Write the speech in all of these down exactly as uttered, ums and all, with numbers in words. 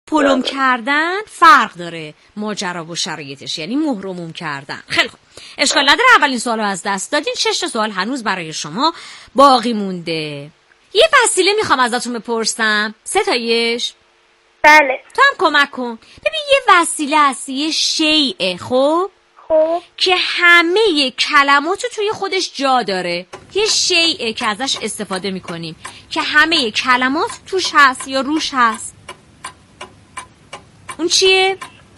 پلم کردن فرق داره ماجرا و شرایطش، یعنی مهرموم کردن. خیلی خوب، اشکال نداره اولین سوالو از دست دادین. شش تا سوال هنوز برای شما باقی مونده. یه وسیله میخوام ازتون بپرسم. سه تایش؟ بله. تو هم کمک کن. ببین یه وسیله هست، یه شیء، خب خب که همه کلماتو توی خودش جا داره. یه شیء که ازش استفاده میکنیم که همه کلمات توش هست یا روش هست. اون چیه؟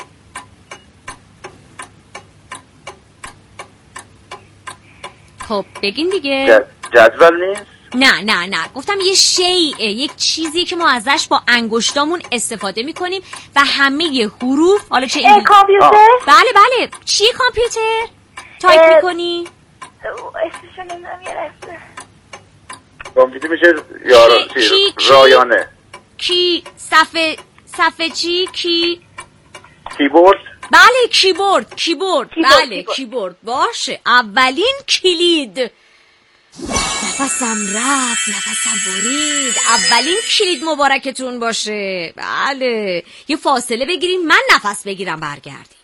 خب بگین دیگه. جدول نیست؟ نه نه نه گفتم یه شیء، یک چیزی که ما ازش با انگشتامون استفاده میکنیم و همه حروف، حالا چه این کامپیوتر؟ بله بله. چیه کامپیوتر؟ تایپ میکنی؟ اسمشو نمیدونم یه لحظه. کامپیوتر میشه یارا کی کی رایانه. کی صفحه صفحه چی کی کیبورد؟ بله کیبورد کیبورد کیبورد. بله کیبورد. کیبورد باشه. اولین کلید. نفسم رفت، نفسم برید. اولین کلید مبارکتون باشه. بله یه فاصله بگیرین، من نفس بگیرم برگردیم.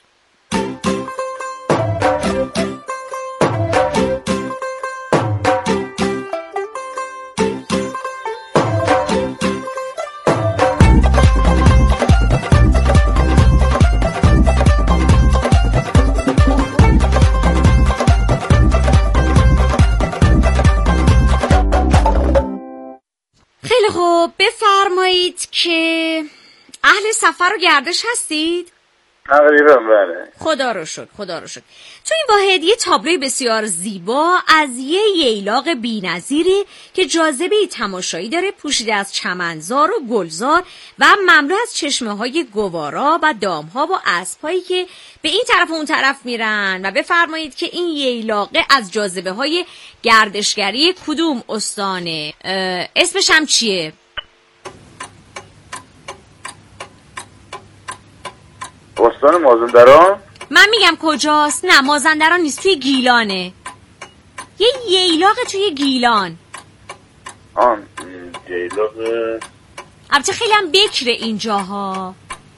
خیلی خوب، بفرمایید که اهل سفر و گردش هستید؟ تقریبا بله. خدا رو شکر، خدا رو شکر. تو این واحد یه تابلوی بسیار زیبا از یه ییلاق بی‌نظیره که جاذبه تماشایی داره، پوشیده از چمنزار و گلزار و مملو از چشمه‌های گوارا و دام‌ها با اسب‌هایی که به این طرف و اون طرف میرن. و بفرمایید که این ییلاقه از جاذبه‌های گردشگری کدوم استانه؟ اسمش هم چیه؟ استان مازندران؟ من میگم کجاست؟ نه مازندران نیست، توی گیلانه. یه ییلاق توی گیلان. آن ییلاق البته خیلی هم بکره اینجاها.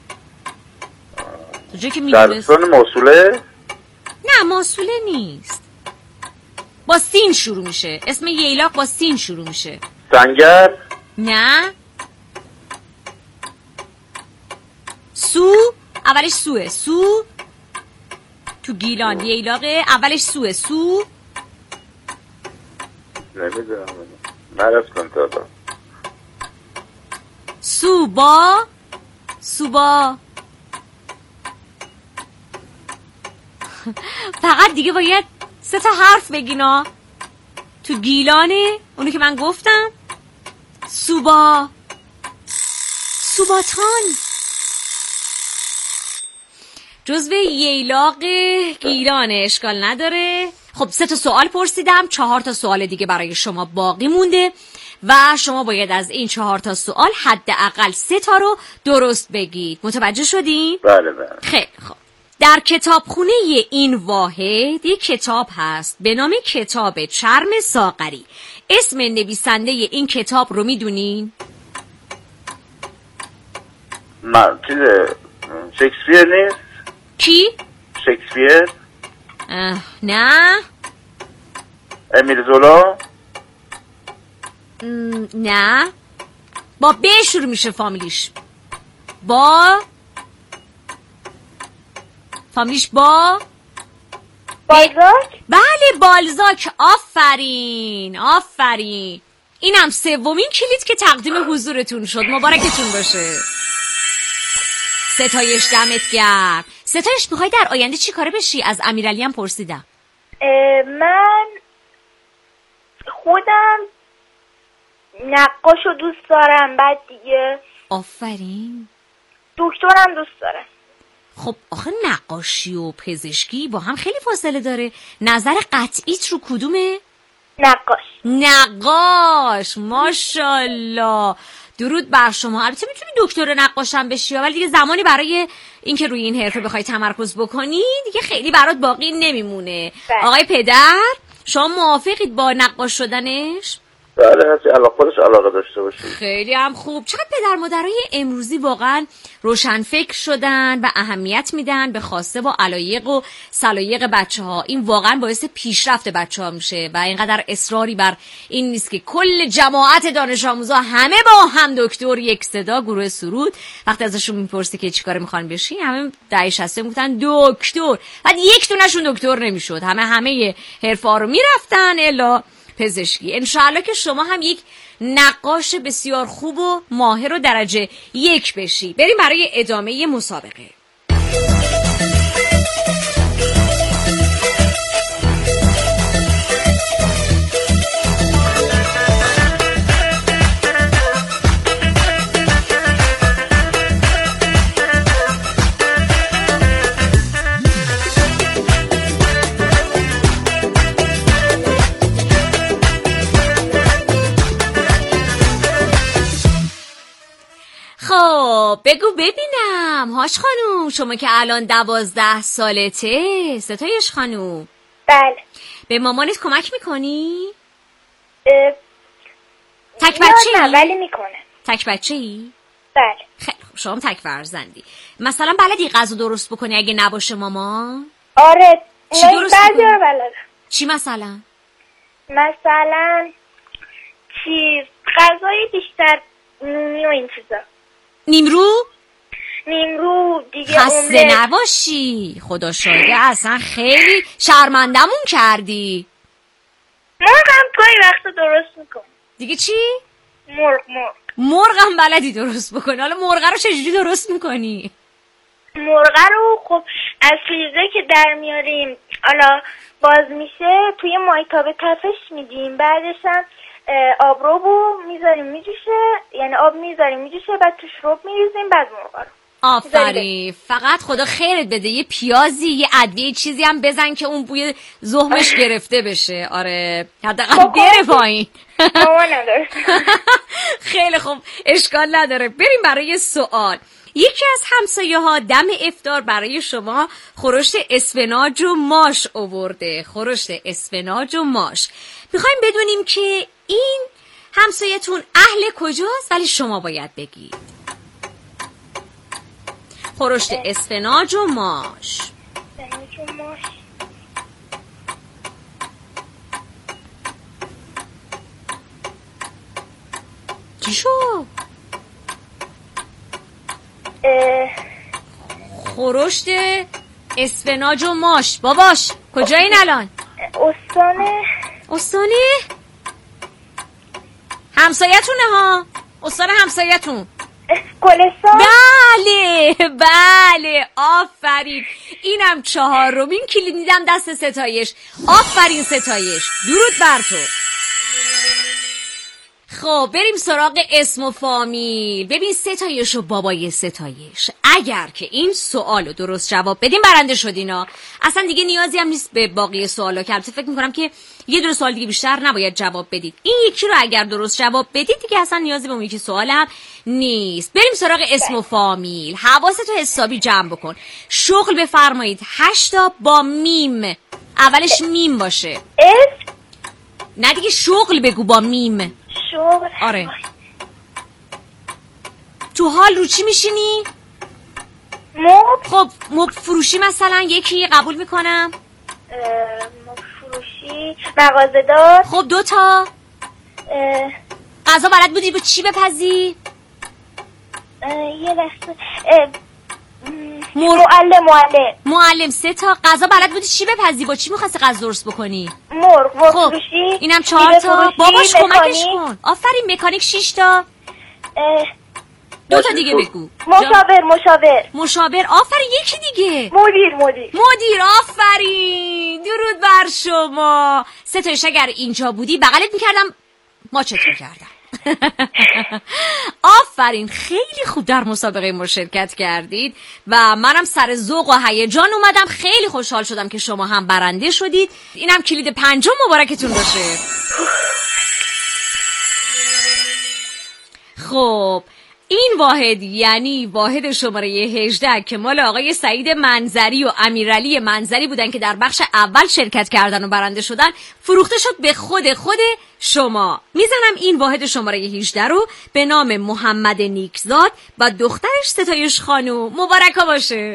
تو جایی که در میدونست. استان موصوله؟ نه موصوله نیست. با سین شروع میشه. اسم ییلاق با سین شروع میشه. سنگر؟ نه. سو اولش سوه. سو تو گیلان ییلاقه اولش سوه. سو نمیدونم نرفتم تا دا. سوبا سوبا فقط دیگه باید سه تا حرف بگینا. تو گیلانه اونو که من گفتم. سوبا سوباتان جزو ییلاق گیلانه. اشکال نداره. خب سه تا سوال پرسیدم، چهار تا سوال دیگه برای شما باقی مونده و شما باید از این چهار تا سوال حداقل سه تا رو درست بگید. متوجه شدین؟ بله بله. خیلی خب. در کتابخونه این واحد یک کتاب هست به نام کتاب چرم ساغری. اسم نویسنده این کتاب رو میدونین؟ من چیزه شکسپیر نیست؟ کی؟ شکسپیر؟ نه. امیل زولا؟ نه. با ب شروع میشه فامیلیش. با فامیلیش با بالزاک؟ بله بالزاک. آفرین آفرین. اینم سومین کلید که تقدیم حضورتون شد. مبارکتون باشه. ستایش دمت گرم. ستایش میخوای در آینده چی کاره بشی؟ از امیرعلی هم پرسیدم. من خودم نقاشو دوست دارم. بعد دیگه آفرین. دکترم دوست دارم. خب آخه نقاشی و پزشکی با هم خیلی فاصله داره. نظر قطعیت رو کدومه؟ نقاش. نقاش. ماشاءالله. درود بر شما. البته میتونی دکتر نقاشم بشی ولی دیگه زمانی برای اینکه روی این حرفه بخوای تمرکز بکنی دیگه خیلی برات باقی نمیمونه. بله. آقای پدر شما موافقید با نقاش شدنش؟ بله هرچی علاقه خودش علاقه داشته باشه. خیلی هم خوب. چقدر پدر مادرای امروزی واقعا روشن فکر شدن و اهمیت میدن به خواسته و علایق و سلایق بچه ها. این واقعا باعث پیشرفت بچه ها میشه و اینقدر اصراری بر این نیست که کل جماعت دانش آموزا همه با هم دکتر یک صدا گروه سرود. وقتی ازشون میپرسی که چیکار میخوان بشی، همه دهه شصت میگفتن دکتر. بعد یک دونهشون دکتر نمیشد. همه همه حرفا رو میرفتن الا پزشکی. انشاءالله که شما هم یک نقاش بسیار خوب و ماهر و درجه یک بشی. بریم برای ادامه مسابقه. خب بگو ببینم هاش خانوم، شما که الان دوازده سالته، ستایش خانوم. بله. به مامانت کمک میکنی؟ اه... تک بچه نه ولی میکنه. تک بچه ای؟ بله. خیلی خوب، شما تک فرزندی. مثلا بلدی غذا درست بکنی اگه نباشه مامان؟ آره. چی درست بعضی رو بلدم. چی مثلا؟ مثلا چیز غذای بیشتر نونی و این چیزا. نیمرو؟ نیمرو دیگه. خسته نباشی، خدا شاهده اصلا خیلی شرمندمون کردی. مرغ هم گاهی وقتا درست میکنم. دیگه چی؟ مرغ مرغ مرغ هم بلدی درست بکنی. حالا مرغ رو چجوری درست میکنی؟ مرغ رو خب از فریزر که در میاریم حالا باز میشه توی مایتابه تفش میدیم، بعدش هم آبروبو میذاریم میجوشه، یعنی آب میذاریم میجوشه، بعد توش رب میریزیم، بعد مرغ رو. آفرین. فقط خدا خیرت بده یه پیازی یه ادویه چیزی هم بزن که اون بوی زهمش گرفته بشه. آره حداقل بره پایین. مامان نداره. خیلی خوب، اشکال نداره. بریم برای سوال. یکی از همسایه ها دم افطار برای شما خورشت اسفناج و ماش آورده. خورشت اسفناج و ماش. میخوایم بدونیم که این همسایتون اهل کجاست، ولی شما باید بگید. خورشت اسفناج و ماش. اسفناج و ماش. چی شو؟ خورشت اسفناج و ماش. باباش کجایین الان؟ استانه. استانه؟ همسایتونه ها. استان همسایتون. گلستان. بله بله آفرین. اینم چهارمین کلید میدم دست ستایش. آفرین ستایش، درود بر تو. خب بریم سراغ اسم و فامیل. ببین ستایش و بابای ستایش، اگر که این سوالو درست جواب بدین برنده شدینا. اصلا دیگه نیازی هم نیست به باقی سوالا که البته فکر میکنم که یه دونه سوال دیگه بیشتر نباید جواب بدید. این یکی رو اگر درست جواب بدید دیگه اصلا نیازی به اون یکی سوال هم نیست. بریم سراغ اسم و فامیل. حواستو حسابی جمع بکن. شغل بفرمایید. هشتا با میم. اولش میم باشه. اسم؟ نه دیگه شغل بگو با میم. شغل. آره. تو حال رو چی میشینی؟ مب. خب مب فروشی مثلا یکی قبول میکنم. مب فروشی. مغازه دار. خب دوتا. غذا بلد بودی با چی بپزی؟ یه لحظه. معلم معلم معلم. سه تا. غذا بلد بودی چی بپزی؟ با چی میخواستی غذا درست بکنی؟ مرغ. مرغ خب فروشی. اینم چهار تا. باباش کمکش کن. آفرین. مکانیک شش تا. دو تا دیگه بگو. مشاور. مشاور. مشاور. آفرین. یکی دیگه. مدیر. مدیر. مدیر. آفرین. درود بر شما. ستایش اگر اینجا بودی بغلت میکردم ماچت میکردم. آفرین. خیلی خوب در مسابقه ما شرکت کردید و منم سر ذوق و هیجان اومدم. خیلی خوشحال شدم که شما هم برنده شدید. اینم کلید پنجم مبارکتون باشه. خب این واحد یعنی واحد شماره هجده که مال آقای سعید منظری و امیرعلی منظری بودن که در بخش اول شرکت کردن و برنده شدن، فروخته شد به خود خود شما. میزنم این واحد شماره هجده رو به نام محمد نیکزاد و دخترش ستایش خانم. مبارکا باشه.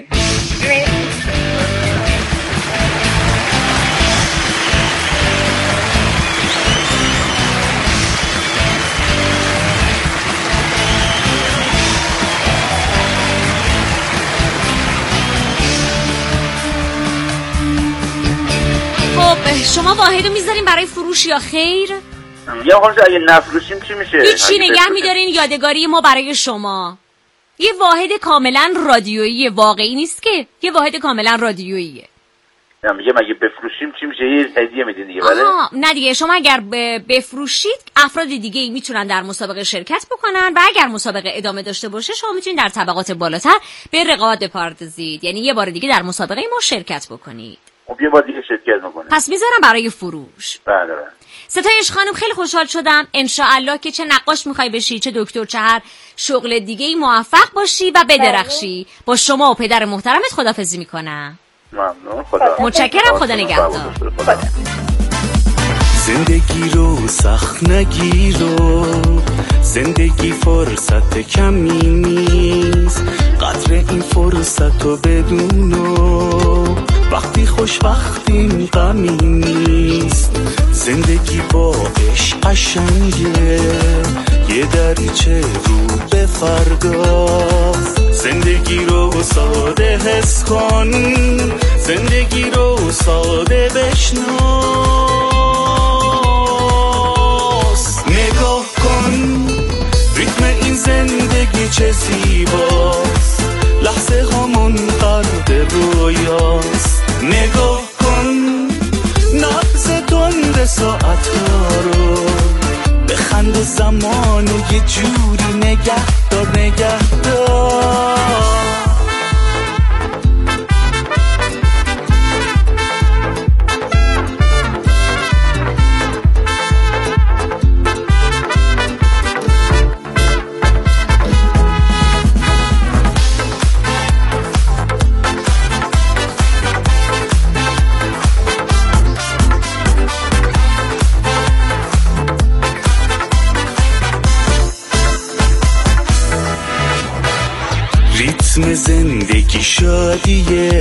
خب شما واحدو میذارین برای فروش یا خیر؟ یا خانم اگه نفروشیم چی میشه؟ هیچی، نگه میدارین یادگاری ما برای شما. یه واحد کاملا رادیویی، واقعی نیست که، یه واحد کاملا رادیوییه. میگه مگه بفروشیم چی میشه؟ یه هدیه میدین دیگه. بله نه دیگه، شما اگر بفروشید افراد دیگه ای میتونن در مسابقه شرکت بکنن و اگر مسابقه ادامه داشته باشه شما میتونید در طبقات بالاتر به رقابت بپردازید، یعنی یه بار دیگه در مسابقه ما شرکت بکنید. خب یه بار دیگه شرکت میکنه. پس میذارم برای فروش. بله بله. ستایش خانم خیلی خوشحال شدم، انشاءالله که چه نقاش میخوای بشی چه دکتر چه هر شغل دیگه ای موفق باشی و بدرخشی. با شما و پدر محترمت خداحافظی میکنم. ممنون. خدا متشکرم. خدا نگهدار. زندگی رو سخت نگیرو، زندگی فرصت کمی نیست، قدر این فرصت رو بدونو، وقتی خوش وقتی غمی نیست، زندگی با عشق قشنگه، یه دریچه رو به فردا، زندگی رو ساده حس کن، زندگی رو ساده بشناس، نگاه کن ریتم این زندگی چه زیباست، لحظه هامون غرق رویاست، نگاه کن نبض تند ساعت ها رو، بخند و زمانو یه جوری نگه دار نگه دار. ریتم زندگی شادیه،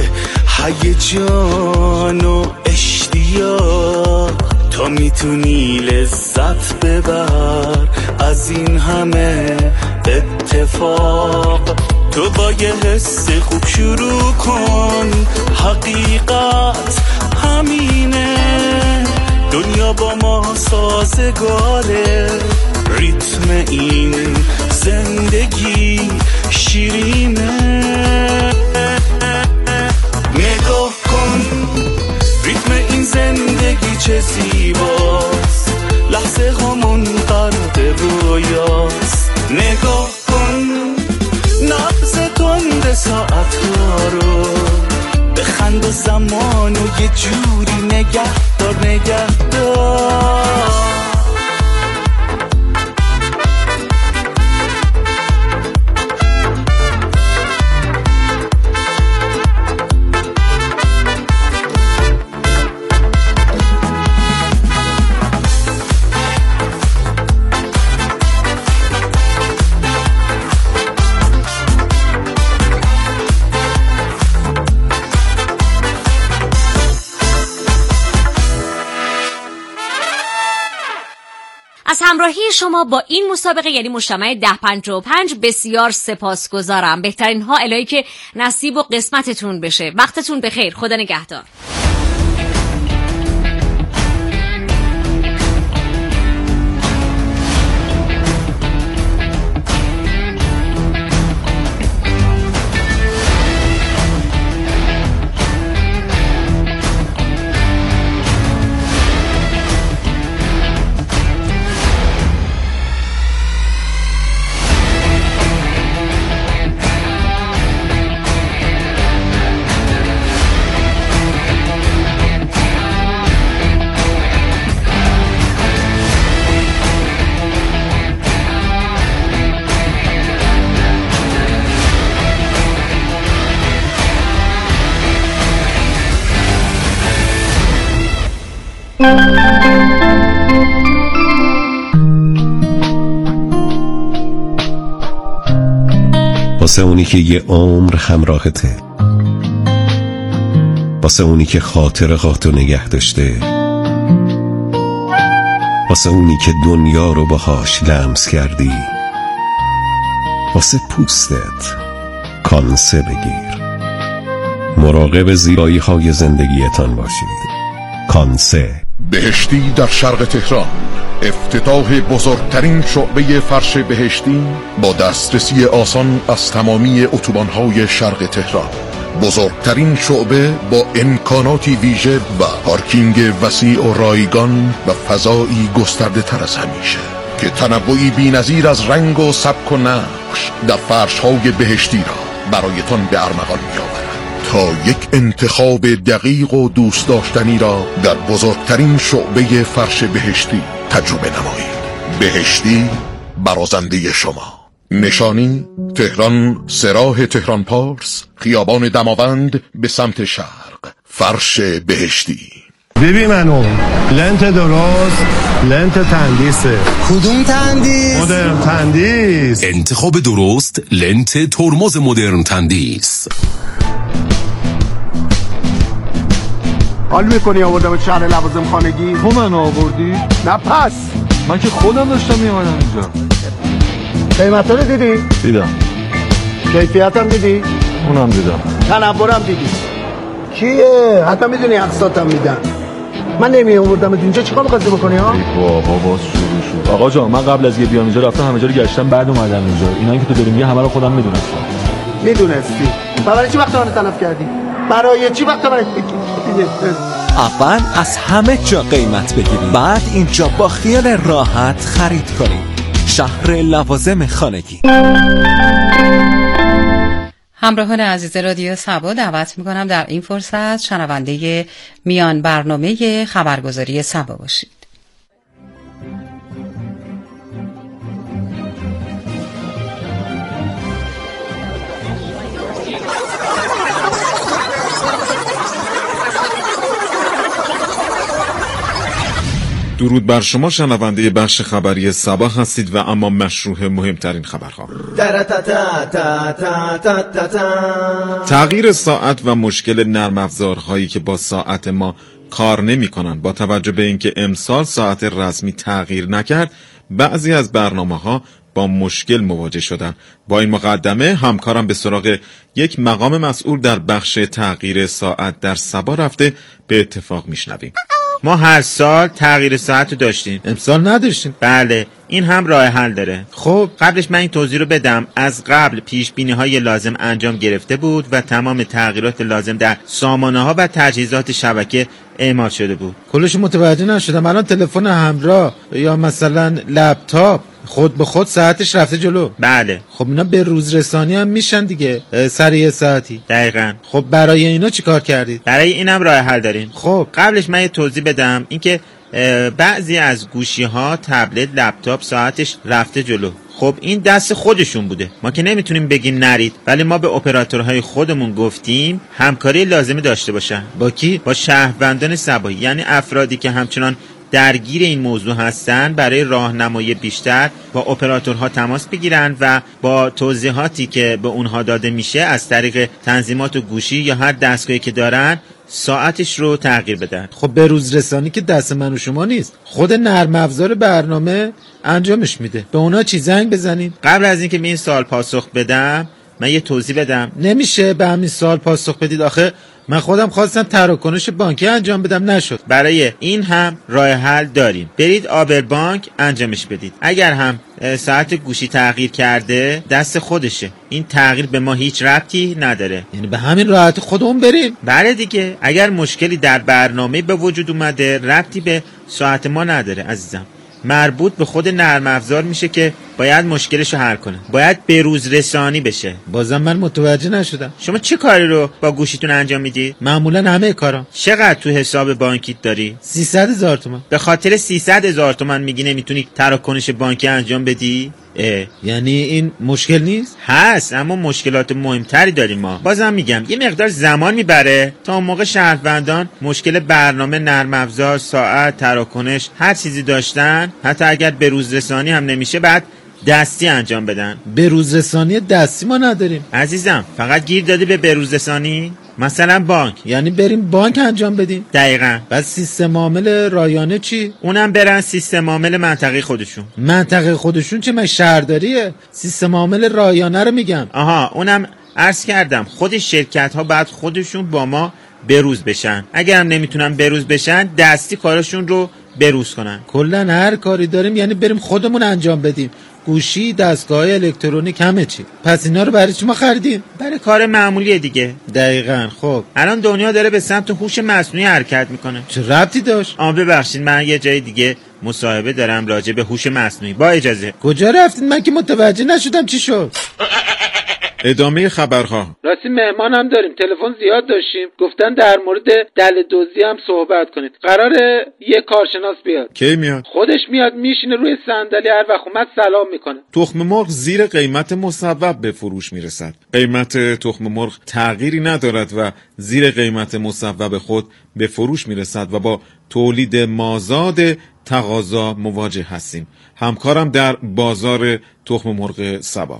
هیجان و اشتیاق، تا میتونی لذت ببر از این همه اتفاق، تو با یه حس خوب شروع کن، حقیقت همینه، دنیا با ما سازگاره، ریتم این زندگی شیرینه، نگاه کن ریتم این زندگی چه زیباست، لحظه همون غرق رویاست، نگاه کن نبض تند ساعت ها رو، بخند و زمانو یه جوری نگه دار نگه دار. از همراهی شما با این مسابقه یعنی مجتمع ده پنجاه و پنج بسیار سپاسگزارم. بهترین ها الهی که نصیب و قسمتتون بشه. وقتتون بخیر. خدا نگهدار. واسه اونی که یه عمر همراهته، واسه اونی که خاطر خاطر نگه داشته، واسه اونی که دنیا رو باهاش لمس کردی، واسه پوستت کانسه بگیر. مراقب زیبایی های زندگیتان باشید. کانسه. بهشتی در شرق تهران، افتتاح بزرگترین شعبه فرش بهشتی با دسترسی آسان از تمامی اتوبان‌های شرق تهران. بزرگترین شعبه با امکاناتی ویژه و پارکینگ وسیع و رایگان و فضایی گسترده تر از همیشه که تنوعی بی‌نظیر از رنگ و سبک و نقش در فرش‌های بهشتی را برایتان به ارمغان می‌آورد تا یک انتخاب دقیق و دوست داشتنی را در بزرگترین شعبه فرش بهشتی تجربه نمایید. بهشتی برازنده شما. نشانی تهران، سراح تهران پارس، خیابان دماوند به سمت شرق. فرش بهشتی. ببین منو لنت درست، لنت تندیسه. کدوم تندیس؟ مدرن تندیس. انتخاب درست، لنت ترمز مدرن تندیس. حال میکنی آوردم شهر لوازم خانگی؟ تو من آوردی؟ نه پس من که خودم داشتم میامدم اینجا. قیمت رو دیدی؟ دیدم. کیفیت هم دیدی؟ اونم دیدم. تنورم دیدی؟ کیه؟ حتی میدونی اقساطم میدن. من نمی آوردم اینجا چیکار می‌خواستی بکنی ها؟ بابا باز شروع شد. آقا جان من قبل از یه بیام اینجا رفتم همه جا رو گشتم بعد اومدم اینجا. اینایی که تو داری میگی همه رو خودم میدونستم. میدونستی؟ برای چی وقت من تلف کردی؟ برای چی وقت من اول از همه جا قیمت بگیرید، بعد اینجا با خیال راحت خرید کنید. شهر لوازم خانگی. همراهان عزیز رادیو سبا دعوت میکنم در این فرصت شنونده میان برنامه خبرگزاری سبا باشید. درود بر شما شنونده بخش خبری سبا هستید و اما مشروع مهمترین خبرها. تغییر ساعت و مشکل نرم افزارهایی که با ساعت ما کار نمی کنند. با توجه به اینکه امسال ساعت رسمی تغییر نکرد، بعضی از برنامه‌ها با مشکل مواجه شدن. با این مقدمه همکارم به سراغ یک مقام مسئول در بخش تغییر ساعت در سبا رفته. به اتفاق میشنویم. ما هر سال تغییر ساعت رو داشتیم، امسال نداشتیم. بله، این هم راه حل داره. خب قبلش من این توضیح رو بدم. از قبل پیش بینی های لازم انجام گرفته بود و تمام تغییرات لازم در سامانه ها و تجهیزات شبکه اعمال شده بود. کلش متوجه نشدم. الان تلفن همراه یا مثلا لپتاپ خود به خود ساعتش رفته جلو؟ بله. خب اینا به روز رسانی هم میشن دیگه، سریع ساعتی. دقیقاً. خب برای اینا چی کار کردید؟ برای اینم راه حل داریم. خب قبلش من یه توضیح بدم، اینکه بعضی از گوشی ها، تبلت، لپتاپ ساعتش رفته جلو. خب این دست خودشون بوده، ما که نمیتونیم بگیم نرید، ولی ما به اپراتورهای خودمون گفتیم همکاری لازمی داشته باشن. با کی؟ با شهروندان سبایی، یعنی افرادی که همچنان درگیر این موضوع هستن، برای راهنمایی بیشتر با اپراتورها تماس بگیرن و با توضیحاتی که به اونها داده میشه از طریق تنظیمات و گوشی یا هر دستگاهی که دارن ساعتش رو تغییر بدن. خب به روز رسانی که دست من و شما نیست، خود نرم افزار برنامه انجامش میده. به اونا چی زنگ بزنید؟ قبل از اینکه به این سوال پاسخ بدم من یه توضیح بدم. نمیشه به همین سوال پاسخ بدید. آخه من خودم خواستم تراکنش بانکی انجام بدم، نشد. برای این هم راه حل داریم. برید آبر بانک انجامش بدید. اگر هم ساعت گوشی تغییر کرده دست خودشه، این تغییر به ما هیچ ربطی نداره. یعنی به همین راحتی خودمون بریم؟ بله دیگه. اگر مشکلی در برنامه به وجود اومده ربطی به ساعت ما نداره عزیزم، مربوط به خود نرم افزار میشه که باید مشکلش رو حل کنه، باید به روز رسانی بشه. بازم من متوجه نشدم. شما چه کاری رو با گوشیتون انجام میدی؟ معمولا همه کارا. چقدر تو حساب بانکیت داری؟ سیصد هزار تومان. به خاطر سیصد هزار تومان میگی نمیتونی تراکنش بانکی انجام بدی؟ اه. یعنی این مشکل نیست؟ هست، اما مشکلات مهمتری داریم ما. بازم میگم یه مقدار زمان میبره تا اون موقع شهروندان مشکل برنامه، نرم افزار، ساعت، تراکنش هر چیزی داشتن، حتی اگر به روز رسانی هم نمیشه بعد دستی انجام بدن. به روز رسانی دستی ما نداریم عزیزم، فقط گیر دادی به بروز رسانی؟ مثلا بانک. یعنی بریم بانک انجام بدیم؟ دقیقاً. بعد سیستم عامل رایانه چی؟ اونم برن سیستم عامل منطقه خودشون. منطقه خودشون چه؟ من شهرداریه. سیستم عامل رایانه رو میگم. آها، اونم عرض کردم خود شرکت ها بعد خودشون با ما بروز بشن. اگر هم نمیتونن بروز بشن دستی کارشون رو بروز کنن. کلا هر کاری داریم یعنی بریم خودمون انجام بدیم. گوشی، دستگاه الکترونیک، همه چی. پس اینا رو برای چی ما خریدیم؟ برای کار معمولیه دیگه. دقیقاً. خب الان دنیا داره به سمت هوش مصنوعی حرکت میکنه. چه ربطی داشت؟ آ ببخشید، من یه جای دیگه مصاحبه دارم راجع به هوش مصنوعی. با اجازه. کجا رفتین؟ من که متوجه نشدم چی شد. ادامه خبرها. راستی مهمان هم داریم، تلفن زیاد داشتیم، گفتن در مورد دل دزدی هم صحبت کنید. قراره یه کارشناس بیاد. کی میاد؟ خودش میاد، میشینه روی صندلی، هر وقت اومد سلام میکنه. تخم مرغ زیر قیمت مصوب به فروش میرسد. قیمت تخم مرغ تغییری ندارد و زیر قیمت مصوب خود به فروش میرسد و با تولید مازاد تقاضا مواجه هستیم. همکارم در بازار تخم مرغ سبا.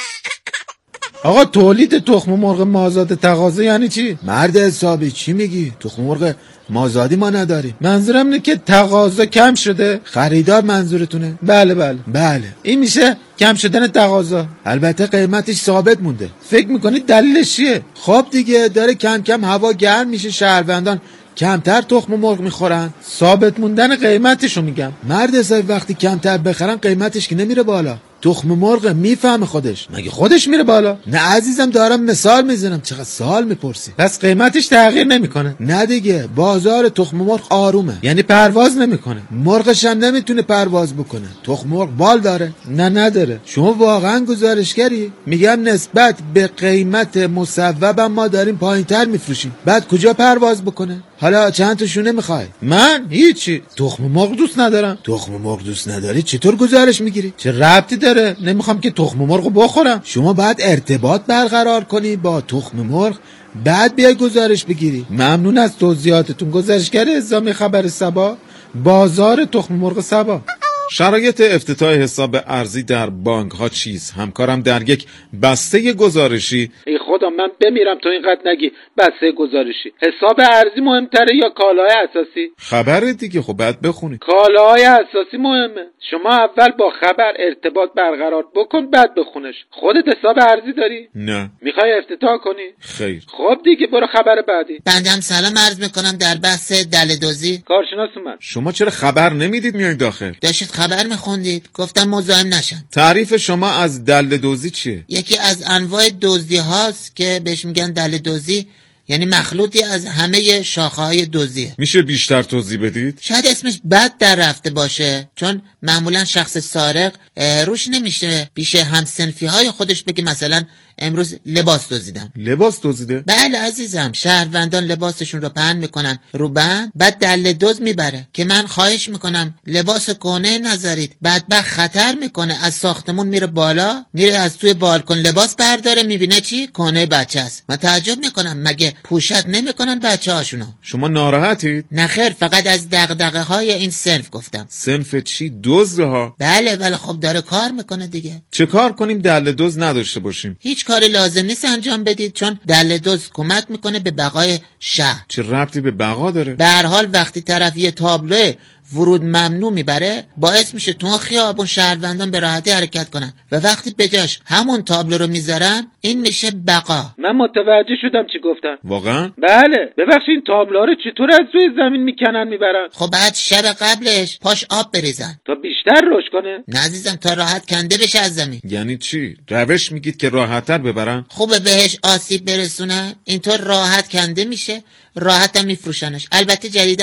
آقا تولید تخم مرغ مازاد تقاضا یعنی چی؟ مرد حسابی چی میگی؟ تخم مرغ مازادی ما نداریم. منظورم اینه که تقاضا کم شده. خریدار منظورتونه؟ بله بله بله. این میشه کم شدن تقاضا. البته قیمتش ثابت مونده. فکر میکنید دلیلش چیه؟ خب دیگه داره کم کم هوا گرم میشه، شهروندان کمتر تخم مرغ میخورن. ثابت موندن قیمتشو میگم. مرد حسابی وقتی کمتر بخرن قیمتش که نمیره بالا. تخم مرغ میفهمه خودش. مگه خودش میره بالا؟ نه عزیزم، دارم مثال میزنم. چقدر سوال میپرسی؟ پس قیمتش تغییر نمیکنه؟ نه دیگه، بازار تخم مرغ آرومه، یعنی پرواز نمیکنه. مرغش هم نمیتونه پرواز بکنه. تخم مرغ بال داره؟ نه نداره. شما واقعا گزارشگری؟ میگم نسبت به قیمت مصوب ما داریم پایینتر میفروشیم. بعد کجا پرواز بکنه؟ حالا چند تا شونه میخوای؟ من هیچی. تخم مرغ دوست ندارم. تخم مرغ دوست نداری چطور گزارش میگیری؟ چه ربطی داره؟ نمیخوام که تخم مرغ بخورم. شما باید ارتباط برقرار کنی با تخم مرغ، بعد بیای گزارش بگیری. ممنون از توضیحاتتون. گزارشگر اعزامی خبر سبا، بازار تخم مرغ سبا. شرایط افتتاح حساب ارزی در بانک ها چیست؟ همکارم در یک بسته گزارشی. ای خدا، من بمیرم تو اینقدر نگی بسته گزارشی. حساب ارزی مهمتره یا کالاهای اساسی؟ خبر دیگه، خب بعد بخونی. کالاهای اساسی مهمه. شما اول با خبر ارتباط برقرار بکن، بعد بخونش. خودت حساب ارزی داری؟ نه. میخوای افتتاح کنی؟ خیر. خب دیگه برو خبر بعدی. بندم سلام عرض میکنم در بحث دلدوزی. کارشناس اومد. شما چرا خبر نمیدید میایید داخل؟ داشتید خبر میخوندید، گفتم مزاحم نشن. تعریف شما از دلدوزی چیه؟ یکی از انواع دزدی هاست که بهش میگن دلدوزی، یعنی مخلوطی از همه شاخه های دزدیه. میشه بیشتر توضیح بدید؟ شاید اسمش بد در رفته باشه، چون معمولا شخص سارق روش نمیشه پیش همسنفی های خودش بگه مثلا امروز لباس دزدیدم. لباس دزدیده؟ بله عزیزم، شهروندان لباسشون رو پهن میکنن رو بند، بعد دل دزد میبره که من خواهش میکنم لباس کهنه نذارید. بدبخت خطر میکنه، از ساختمون میره بالا، میره از توی بالکن لباس برداره، میبینه چی؟ کهنه بچه است. من تعجب میکنم، مگه پوشت نمیکنن بچه هاشونو؟ شما ناراحتید؟ نخیر، فقط از دغدغه های این صنف گفتم. صنف چی؟ دزدها؟ بله بله، خب داره کار میکنه دیگه. چه کار کنیم دل دزد نداشته باشیم؟ هیچ کاری لازم نیست انجام بدید، چون دل دزد کمک میکنه به بقای شهر. چه ربطی به بقا داره؟ به هر حال وقتی طرف یه تابلو ورود ممنوع میبره، باعث میشه تو خیابون شهروندان به راحتی حرکت کنن و وقتی بجاش همون تابلو رو میذارن، این میشه بقا. من متوجه شدم چی گفتن. واقعا؟ بله. ببخشید تابلوها رو چطور از روی زمین میکنن میبرن؟ خب بعد شب قبلش پاش آب بریزن تا بیشتر روش کنه. نه عزیزم، تا راحت کنده بشه از زمین. یعنی چی؟ روش میگید که راحت‌تر ببرن؟ خوبه بهش آسیب برسونه، اینطور راحت کنده میشه، راحت هم میفروشنش. البته جدیدن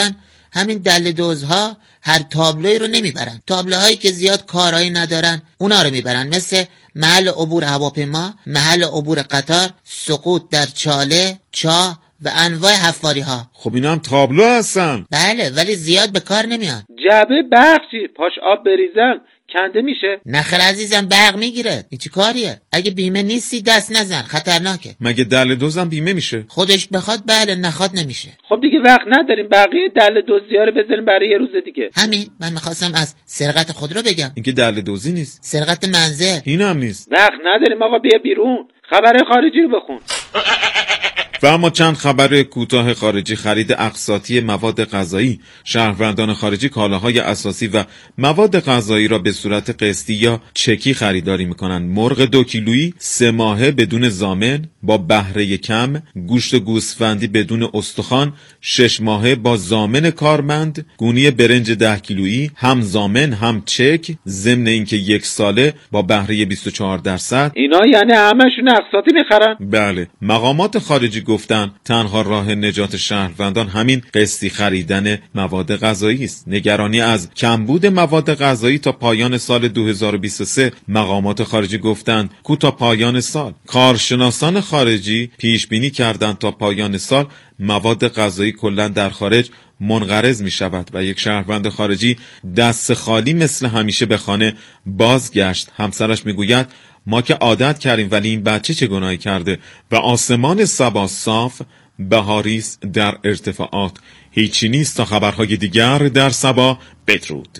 همین دل دوزها هر تابلوی رو نمیبرن. تابلوهایی که زیاد کارایی ندارن اونا رو میبرن، مثل محل عبور هواپیما، محل عبور قطار، سقوط در چاله، چاه و انواع حفاری ها. خب اینا هم تابلو هستن. بله، ولی زیاد به کار نمیان. جعبه بخشی پاش آب بریزن کنده میشه؟ نخیر عزیزم، برق میگیره. این چی کاریه؟ اگه بیمه نیستی دست نزن، خطرناکه. مگه دل دوزم بیمه میشه؟ خودش بخواد بله، نخواد نمیشه. خب دیگه وقت نداریم، بقیه دل دوزی‌ها رو بذاریم برای یه روز دیگه. همین، من میخواستم از سرقت خودرو بگم. این که دل دوزی نیست، سرقت منزل. این هم نیست. وقت نداریم آقا، بیا بیرون، خبر خارجی رو بخون. و اما چند خبر کوتاه خارجی. خرید اقساطی مواد غذایی. شهروندان خارجی کالاهای اساسی و مواد غذایی را به صورت قسطی یا چکی خریداری می‌کنند. مرغ دو کیلویی سه ماهه بدون ضامن با بهره کم، گوشت گوسفندی بدون استخوان شش ماهه با ضامن کارمند، گونی برنج ده کیلویی هم ضامن هم چک، ضمن اینکه یک ساله با بهره بیست و چهار درصد. اینا یعنی همشون اقساطی می‌خرن؟ بله. مقامات خارجی گفتن تنها راه نجات شهروندان همین قسطی خریدن مواد غذایی است. نگرانی از کمبود مواد غذایی تا پایان سال دو هزار و بیست و سه. مقامات خارجی گفتند کو تا پایان سال. کارشناسان خارجی پیش بینی کردند تا پایان سال مواد غذایی کلا در خارج منقرض می شود و یک شهروند خارجی دست خالی مثل همیشه به خانه بازگشت. همسرش می گوید ما که عادت کردیم، ولی این بچه چه گناهی کرده؟ و آسمان صبا صاف، بهاریس در ارتفاعات. هیچی نیست تا خبرهای دیگر در صبا. بدرود.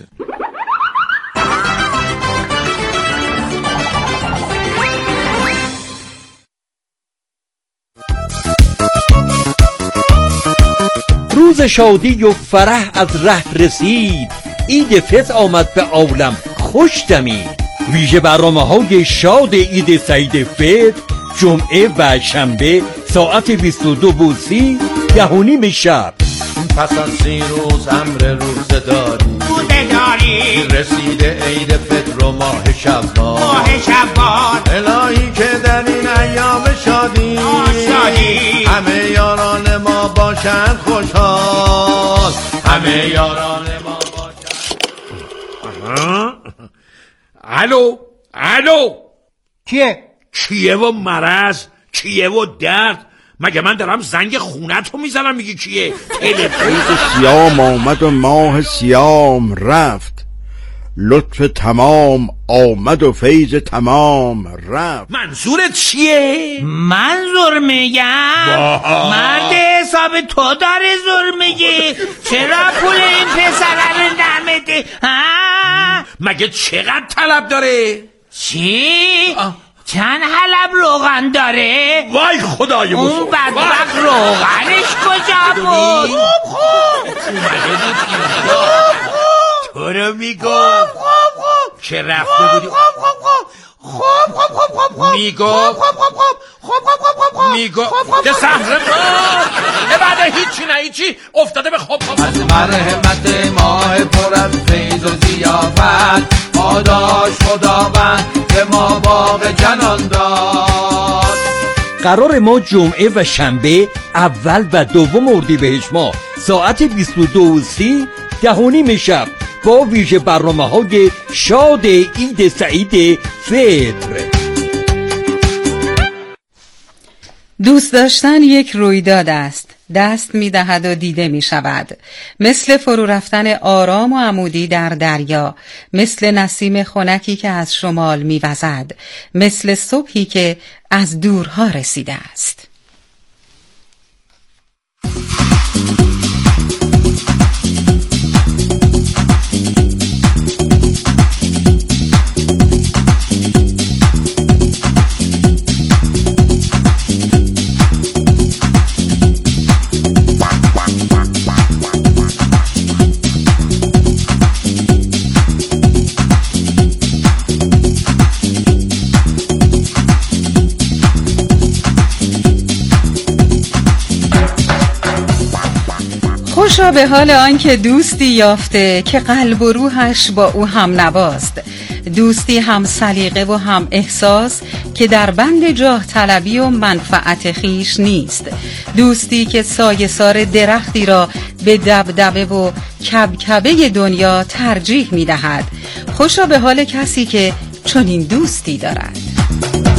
روز شادی و فرح از ره رسید، عید فطر آمد به عالم خوش دمید. ویژه برنامه های شاد عید سعید فطر جمعه و شنبه ساعت بیست و دو و سی ده و نیم شب. پس از سی روز امر روزه داری روزه داری رسیده عید فطر و ماه شوال ماه شوال الهی که در این ایام شادی شادی همه یاران ما باشند خوشحال، همه یاران ما باشند. الو الو کیه؟ کیه و مرض، کیه و درد؟ مگه من دارم زنگ خونت رو میزنم میگی کیه؟ عید سیام آمد و ماه سیام رفت، لطف تمام آمد و فیض تمام رفت. منظورت چیه؟ من زور میگم؟ مرد حساب تو داره زور میگی؟ چرا پول این پسره رو نمیدی؟ مگه چقدر طلب داره؟ چی؟ آه. چند حلب روغن داره؟ وای خدای بزرگ، اون بدبخت روغنش کجا بود؟ خوب خوب اومده بود اینجا تو رو میگم که رفته بودی خوب خوب خوب خوب خوب میگم خوب خوب خوب خوب خوب خوب میگم که سهره بود بعد هیچی نه هیچی افتاده به خوب خوب از مرحمت ماه پر از فیض و ضیافت پاداش خداوند به ما باغ جنان داد. قرار ما جمعه و شنبه اول و دوم اردیبهشت ماه ساعت بیست و دو و سی ده و نیم شب با ویژه برنامه های شاد عید سعید فطر. دوست داشتن یک رویداد است، دست می دهد و دیده می شود، مثل فرو رفتن آرام و عمودی در دریا، مثل نسیم خنکی که از شمال می وزد، مثل صبحی که از دورها رسیده است. خوشا به حال آن که دوستی یافته که قلب و روحش با او هم نواست، دوستی هم سلیقه و هم احساس که در بند جاه طلبی و منفعت خیش نیست، دوستی که سایه سار درختی را به دبدبه و کبکبه دنیا ترجیح می دهد. خوشا به حال کسی که چنین دوستی دارد.